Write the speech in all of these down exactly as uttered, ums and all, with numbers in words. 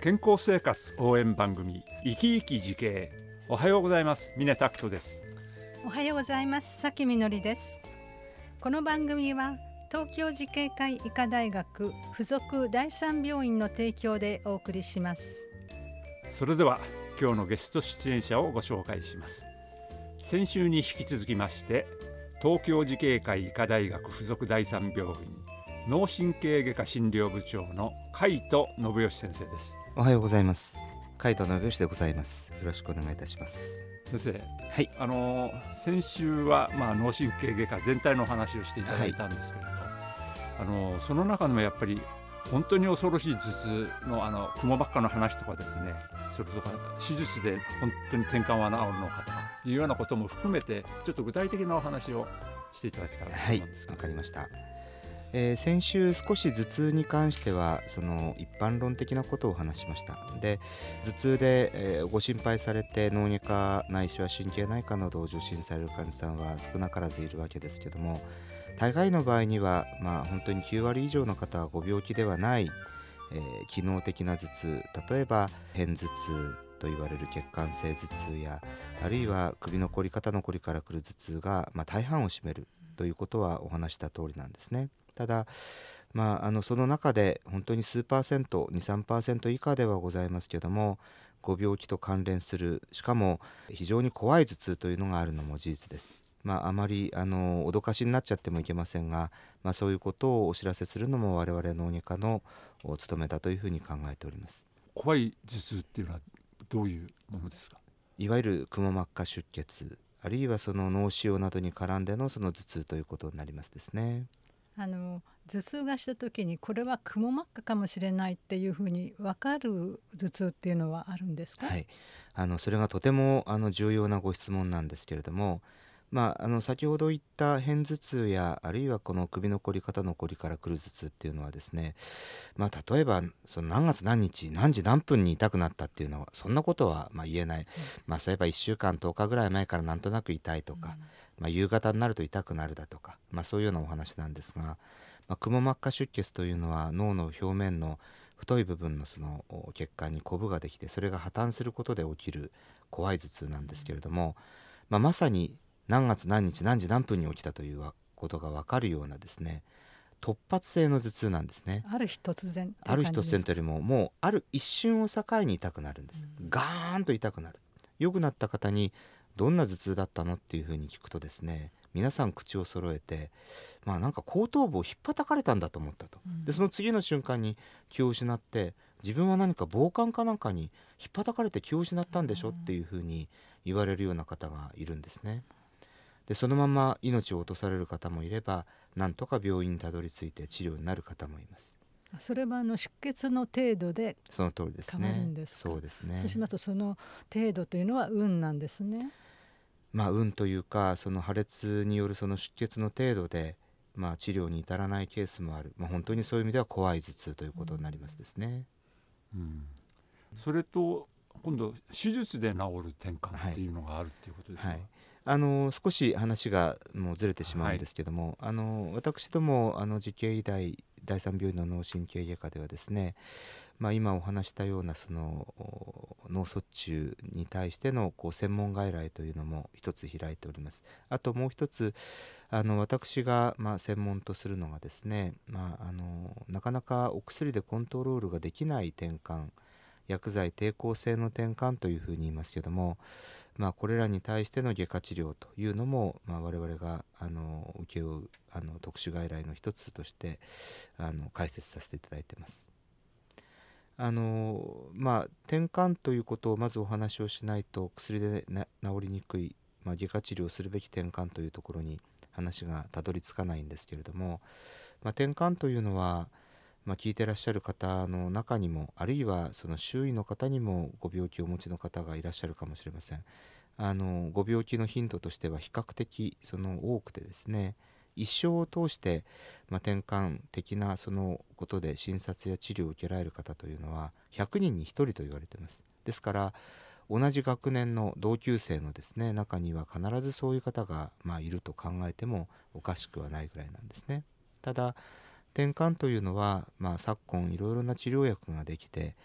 健康生活応援番組生き生き慈恵。おはようございます。峰拓人です。 おはようございます。さきみのりです。この番組は東京慈恵会医科大学附属第三病院の提供でお送りします。 それでは今日のゲスト出演者をご紹介します。先週に引き続きまして東京慈恵会医科大学附属第三病院脳神経外科診療部長の海斗信義先生です。 おはようございます。海斗信義でございます。よろしくお願いいたします。 先生、 はい、 あの先週は、まあ、脳神経外科全体の話をしていただいたんですけれど、はい、あのその中でもやっぱり本当に恐ろしい頭痛 の, あの雲ばっかの話とかですね、それとか手術で本当に転換は治るのかとかいうようなことも含めてちょっと具体的なお話をしていただけたらと思うんですけど。 はい、わかりました。えー、先週少し頭痛に関してはその一般論的なことを話しました。で、頭痛で、えー、ご心配されて脳外科ないしは神経内科などを受診される患者さんは少なからずいるわけですけども、大概の場合には、まあ、本当にきゅうわり以上の方はご病気ではない、えー、機能的な頭痛、例えば片頭痛と言われる血管性頭痛や、あるいは首のこり肩のこりからくる頭痛が、まあ、大半を占めるということはお話した通りなんですね。ただ、まあ、あのその中で本当に数パーセント に、さんパーセント 以下ではございますけども、ご病気と関連する、しかも非常に怖い頭痛というのがあるのも事実です。まあ、あまりあの脅かしになっちゃってもいけませんが、まあ、そういうことをお知らせするのも我々脳外科の務めだというふうに考えております。 怖い頭痛っていうのはどういうものですか？ いわゆるくも膜下出血、あるいはその脳腫瘍などに絡んでのその頭痛ということになりますですね。 あの頭痛がした時にこれはくも膜下かもしれないっていうふうに分かる頭痛っていうのはあるんですか？ はい、あのそれがとてもあの重要なご質問なんですけれども、まあ、あの先ほど言った片頭痛や、あるいはこの首のこり肩のこりからくる頭痛っていうのはですね、まあ、例えばその何月何日何時何分に痛くなったっていうのはそんなことはまあ言えない、うん、まあ、そういえばいっしゅうかんとおかぐらい前からなんとなく痛いとか、うん、まあ、夕方になると痛くなるだとか、まあ、そういうようなお話なんですが、まあ、くも膜下出血というのは脳の表面の太い部分のその血管にコブができて、それが破綻することで起きる怖い頭痛なんですけれども、まあ、まさに何月何日何時何分に起きたということが分かるようなですね、突発性の頭痛なんですね。 ある日突然ある日突然というよりも、もうある一瞬を境に痛くなるんです、うん、ガーンと痛くなる。良くなった方にどんな頭痛だったのっていうふうに聞くとですね、皆さん口を揃えて、まあなんか後頭部をひっぱたかれたんだと思ったと、うん、でその次の瞬間に気を失って、自分は何か暴漢かなんかにひっぱたかれて気を失ったんでしょっていうふうに言われるような方がいるんですね。でそのまま命を落とされる方もいれば、なんとか病院にたどり着いて治療になる方もいます。 それはあの出血の程度でその通りですね。 変わるんですか？ そうですね。 そうしますとその程度というのは運なんですね。 まあ運というか、その破裂によるその出血の程度で、まあ、治療に至らないケースもある、まあ、本当にそういう意味では怖い頭痛ということになりますですね。 うん、それと今度手術で治る転換っていうのがあるっていうことですか？ はいはい、あの少し話がもうずれてしまうんですけども、はい、あの私どもあの慈恵医大第三病院の脳神経外科ではですね、まあ、今お話したようなその脳卒中に対してのこう専門外来というのも一つ開いております。あともう一つ、あの私がまあ専門とするのがですね、まあ、あのなかなかお薬でコントロールができない転換、薬剤抵抗性の転換というふうに言いますけども、まあ、これらに対しての外科治療というのも、まあ、我々があの請け負うあの特殊外来の一つとしてあの解説させていただいています。あのまあ、転換ということをまずお話をしないと薬で、ね、治りにくい、まあ、外科治療するべき転換というところに話がたどり着かないんですけれども、まあ、転換というのは、まあ、聞いてらっしゃる方の中にも、あるいはその周囲の方にもご病気をお持ちの方がいらっしゃるかもしれません。あのご病気の頻度としては比較的その多くてですね、一生を通して、まあ、転換的なそのことで診察や治療を受けられる方というのはひゃくにんにひとりと言われています。ですから同じ学年の同級生のですね中には必ずそういう方が、まあ、いると考えてもおかしくはないぐらいなんですね。ただ転換というのは、まあ、昨今いろいろな治療薬ができて、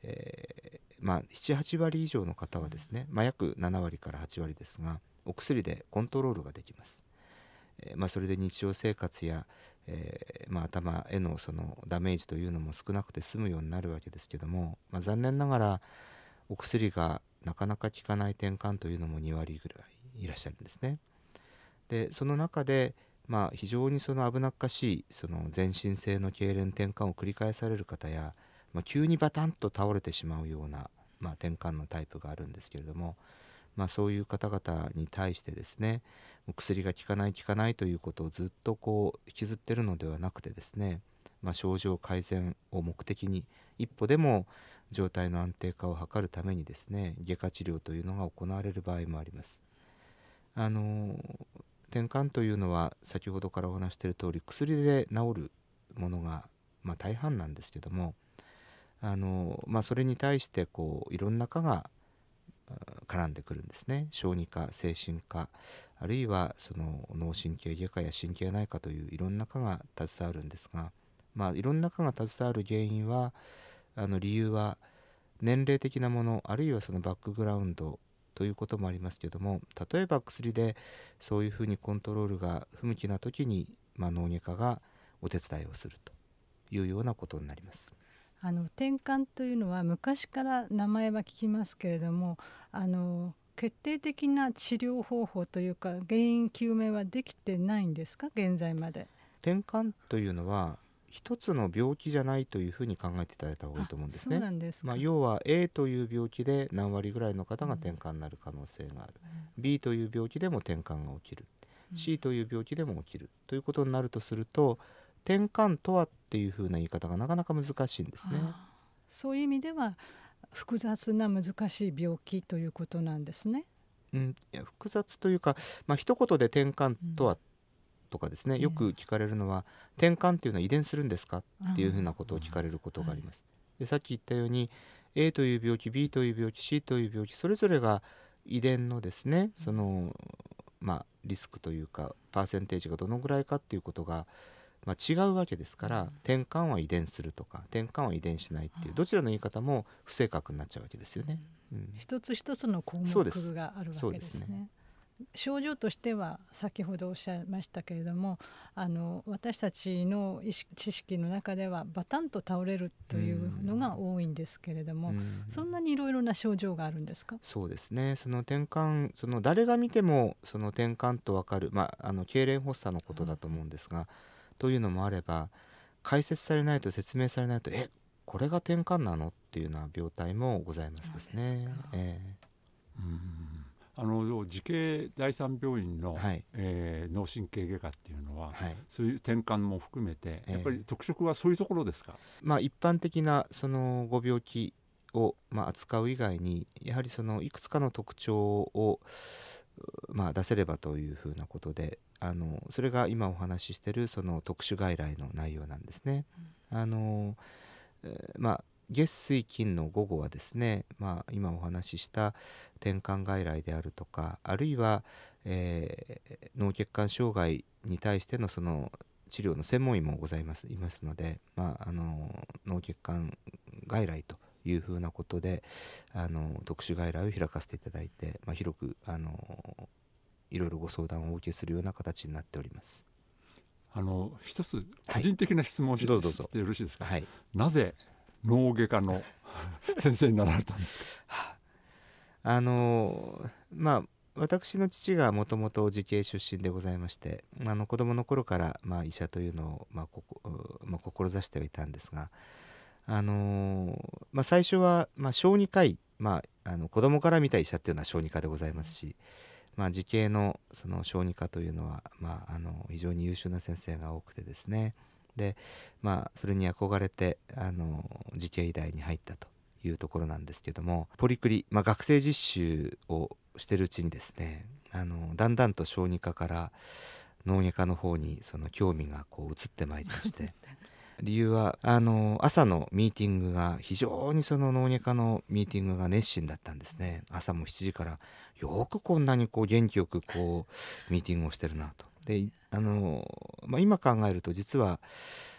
えーまあ、ななはち割以上の方はですね、まあ、約なな割からはち割ですがお薬でコントロールができます。えーまあ、それで日常生活や、えーまあ、頭へのそのダメージというのも少なくて済むようになるわけですけども、まあ、残念ながらお薬がなかなか効かない転換というのもに割ぐらいいらっしゃるんですね。でその中で、まあ、非常にその危なっかしいその全身性の痙攣転換を繰り返される方や、まあ、急にバタンと倒れてしまうような、まあ、転換のタイプがあるんですけれども、まあ、そういう方々に対してですね、薬が効かない効かないということをずっとこう引きずってるのではなくてですね、まあ、症状改善を目的に一歩でも状態の安定化を図るためにですね、外科治療というのが行われる場合もあります。あの転換というのは先ほどからお話している通り薬で治るものが、まあ、大半なんですけども、あの、まあ、それに対してこういろんな科が絡んでくるんですね。小児科、精神科、あるいはその脳神経外科や神経内科といういろんな科が携わるんですが、まあ、いろんな科が携わる原因はあの理由は年齢的なもの、あるいはそのバックグラウンドということもありますけども、例えば薬でそういうふうにコントロールが不向きな時に、まあ、脳外科がお手伝いをするというようなことになります。 あの転換というのは昔から名前は聞きますけれども、あの決定的な治療方法というか原因究明はできてないんですか、現在まで。 転換というのは一つの病気じゃないというふうに考えていただいた方がいいと思うんですね。 そうなんですか。 まあ、要は A という病気で何割ぐらいの方が転換になる可能性がある、うん、B という病気でも転換が起きる、うん、C という病気でも起きるということになるとすると、転換とはっていうふうな言い方がなかなか難しいんですね。 そういう意味では複雑な難しい病気ということなんですね。 うん、いや複雑というか、まあ、一言で転換とは、うんとかですね、よく聞かれるのは、えー、転換っていうのは遺伝するんですかっていうふうなことを聞かれることがあります。でさっき言ったように A という病気、 B という病気、 C という病気、それぞれが遺伝のですね、そのまあリスクというかパーセンテージがどのぐらいかっていうことが、まあ、違うわけですから、転換は遺伝するとか転換は遺伝しないっていうどちらの言い方も不正確になっちゃうわけですよね。 うん、一つ一つの項目があるわけですね。症状としては先ほどおっしゃいましたけれども、あの私たちの意識知識の中ではバタンと倒れるというのが多いんですけれども、そんなにいろいろな症状があるんですか？ そうですね、その転換、その誰が見てもその転換と分かる、まあ、あの痙攣発作のことだと思うんですが、うん、というのもあれば解説されないと、説明されないと、えこれが転換なのっていうような病態もございますですね。えー、うんあの慈恵第三病院の、 はいえー、脳神経外科っていうのは、 はい、 そういう転換も含めてやっぱり特色はそういうところですか？ えーまあ、一般的なそのご病気を、まあ、扱う以外にやはりそのいくつかの特徴を、まあ、出せればというふうなことで、あのそれが今お話ししているその特殊外来の内容なんですね。うん、あのえー、まあ月水金の午後はですね、まあ、今お話しした転換外来であるとか、あるいは、えー、脳血管障害に対してのその治療の専門医もございますいますので、まあ、あの脳血管外来というふうなことであの特殊外来を開かせていただいて、まあ、広くあのいろいろご相談をお受けするような形になっております。 あの一つ個人的な質問をして、 はい、どうぞどうぞ。 よろしいですか？ はい、 なぜ脳外科の先生になられたんですか？ あのまあ私の父がもともと慈恵出身でございまして、あの子供の頃から、まあ、医者というのを、まあここまあ、志してはいたんですが、あのまあ、最初は、まあ、小児科医、まあ、あの子供から見た医者っていうのは小児科でございますし、まあ、慈恵のその小児科というのは、まあ、あの非常に優秀な先生が多くてですね、で、まあ、それに憧れてあの慈恵医大に入ったというところなんですけども、ポリクリ、まあ、学生実習をしてるうちにですね、あのだんだんと小児科から脳外科の方にその興味がこう移ってまいりまして理由はあの朝のミーティングが非常にその脳外科のミーティングが熱心だったんですね。朝もしちじからよくこんなにこう元気よくこうミーティングをしてるなと。であの、まあ、今考えると実は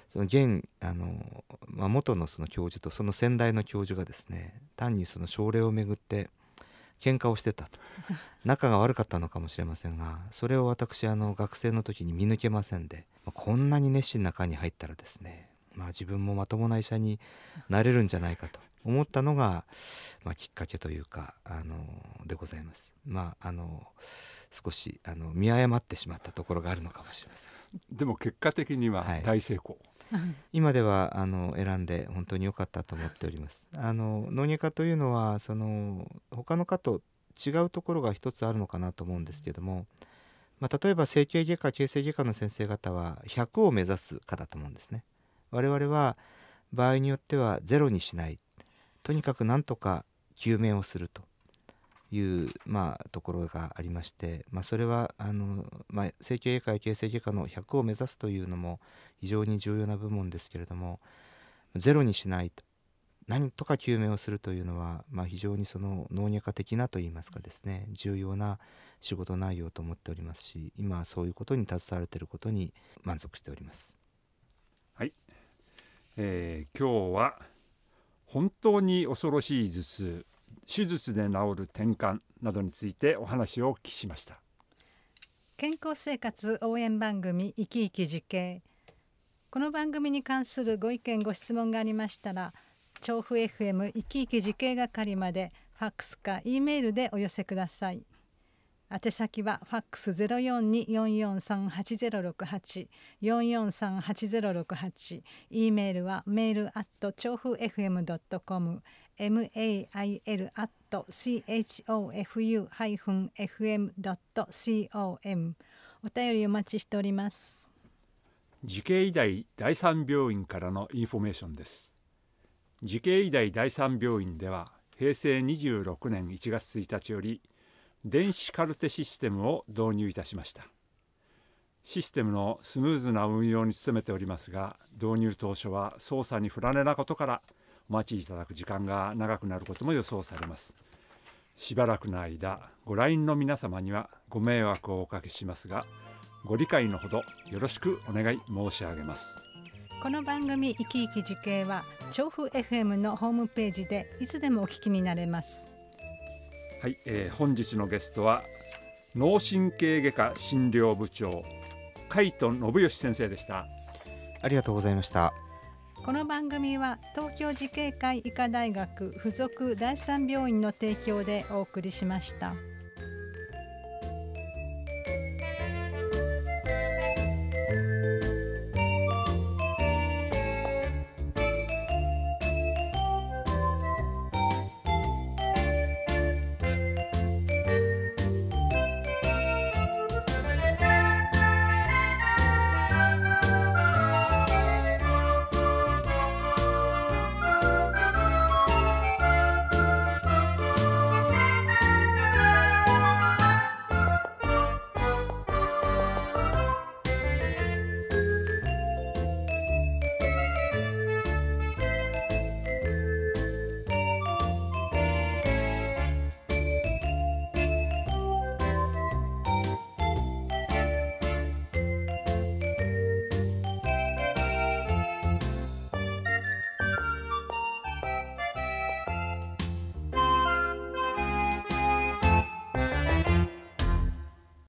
その現あの、まあ、元のその教授とその先代の教授がですね、単にその症例をめぐって喧嘩をしてたと仲が悪かったのかもしれませんが、それを私あの学生の時に見抜けませんで、こんなに熱心な科に入ったらですね、まあ、自分もまともな医者になれるんじゃないかと思ったのが、まあ、きっかけというかあのでございます。まああの少しあの見誤ってしまったところがあるのかもしれません。 でも結果的には大成功、 はい、今ではあの選んで本当に良かったと思っております。あの脳外科というのはその他の科と違うところが一つあるのかなと思うんですけども、まあ、例えば整形外科形成外科の先生方はひゃくを目指す科だと思うんですね。我々は場合によってはゼロにしない、とにかく何とか救命をするという、まあ、ところがありまして、まあ、それはあの、まあ、整形外科や形成外科のひゃくを目指すというのも非常に重要な部門ですけれども、ゼロにしないと、何とか救命をするというのは、まあ、非常にその脳外科的なといいますかですね、重要な仕事内容と思っておりますし、今そういうことに携われていることに満足しております。 はい、えー、今日は本当に恐ろしい頭痛、手術で治る転換などについてお話をお聞きしました。 健康生活応援番組生き生き慈恵。この番組に関するご意見ご質問がありましたら、調布 エフエム 生き生き慈恵係までファックスか E メールでお寄せください。宛先はファックス ゼロよんに よんよんさん はちゼロろくはち よんよんさん はちゼロろくはち、 E メールはメールアット調布 エフエム ドットコム、 メール アット チョーフ エフエム ドットコム。 お便りお待ちしております。 慈恵医大第三病院からのインフォメーションです。慈恵医大第三病院ではへいせいにじゅうろくねんいちがつついたちより電子カルテシステムを導入いたしました。システムのスムーズな運用に努めておりますが、導入当初は操作に不慣れなことからお待ちいただく時間が長くなることも予想されます。しばらくの間ご来院の皆様にはご迷惑をおかけしますが、ご理解のほどよろしくお願い申し上げます。 この番組生き生き慈恵は調布 エフエム のホームページでいつでもお聞きになれます。 はい、えー、本日のゲストは脳神経外科診療部長海人信義先生でした。 ありがとうございました。 この番組は東京慈恵会医科大学附属第三病院の提供でお送りしました。